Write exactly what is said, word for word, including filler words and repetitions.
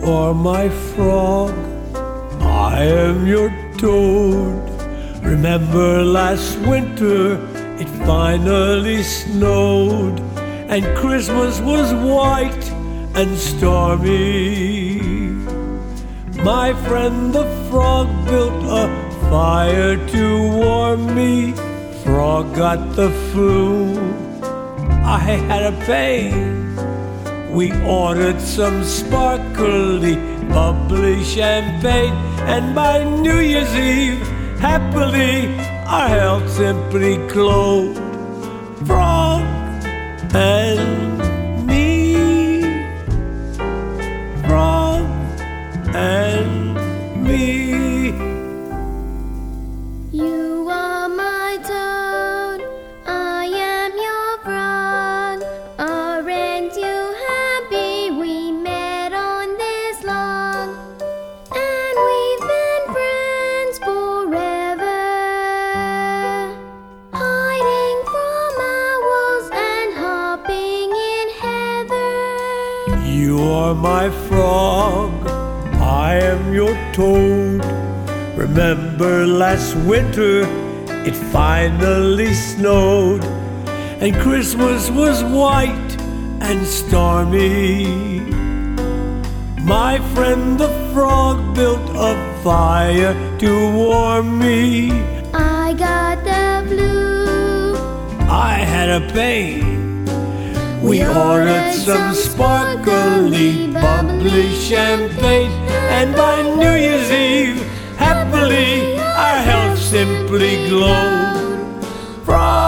are my frog, I am your toad. Remember last winter, it finally snowed, and Christmas was white and stormy. My friend the frog built a fire to warm me. Frog got the flu, I had a pain. We ordered some sparkly, bubbly champagne, and by New Year's Eve, happily, our health simply glowed. Frog and me, frog and me. You are my toad, I am your frog. Aren't you happy we met on this log? And we've been friends forever, hiding from owls and hopping in heather. You are my frog, I am your toad. Remember last winter, it finally snowed, and Christmas was white and stormy. My friend the frog built a fire to warm me. I got the flu, I had a pain. We ordered some sparkly, bubbly champagne, and by New Year's Eve, happily, our health simply glowed. Frog